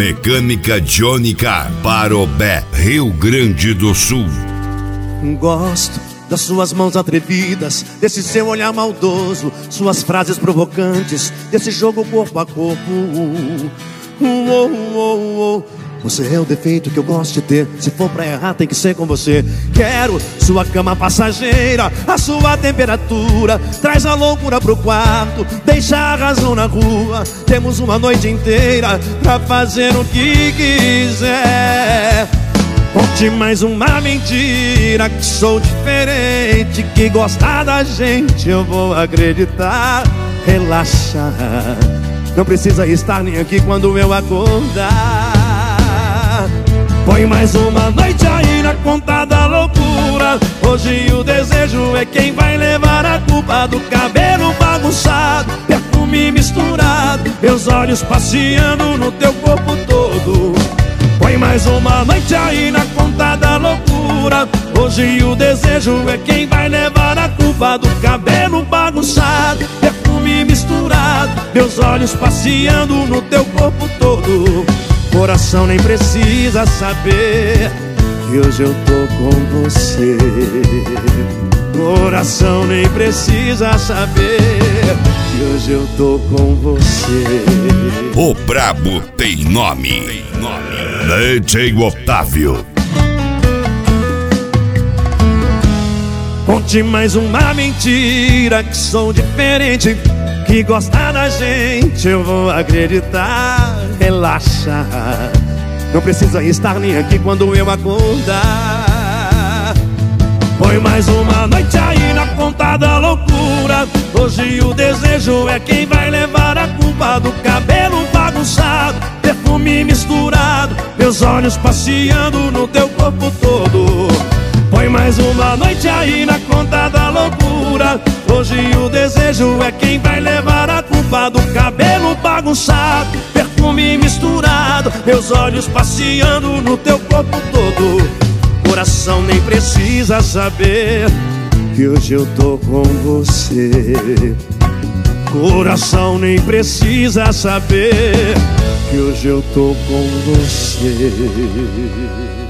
Mecânica Johnny Car, Parobé, Rio Grande do Sul. Gosto das suas mãos atrevidas, desse seu olhar maldoso, suas frases provocantes, desse jogo corpo a corpo. Você é o defeito que eu gosto de ter. Se for pra errar tem que ser com você. Quero sua cama passageira, a sua temperatura. Traz a loucura pro quarto, deixa a razão na rua. Temos uma noite inteira pra fazer o que quiser. Conte mais uma mentira, que sou diferente, que gostar da gente eu vou acreditar. Relaxa, não precisa estar nem aqui quando eu acordar. Põe mais uma noite aí na conta da loucura. Hoje o desejo é quem vai levar a culpa do cabelo bagunçado, perfume misturado, meus olhos passeando no teu corpo todo. Põe mais uma noite aí na conta da loucura. Hoje o desejo é quem vai levar a culpa do cabelo bagunçado, perfume misturado, meus olhos passeando no teu corpo todo. Coração nem precisa saber que hoje eu tô com você. Coração nem precisa saber que hoje eu tô com você. O brabo tem nome. DJ Otávio. Conte mais uma mentira, que sou diferente, que gosta da gente eu vou acreditar. Relaxa, não precisa estar nem aqui quando eu acordar. Põe mais uma noite aí na conta da loucura. Hoje o desejo é quem vai levar a culpa do cabelo bagunçado, perfume misturado, meus olhos passeando no teu corpo todo. Põe mais uma noite aí na conta da loucura. Hoje o desejo é quem vai levar a culpa do cabelo bagunçado, perfume misturado, meus olhos passeando no teu corpo todo. Coração nem precisa saber que hoje eu tô com você. Coração nem precisa saber que hoje eu tô com você.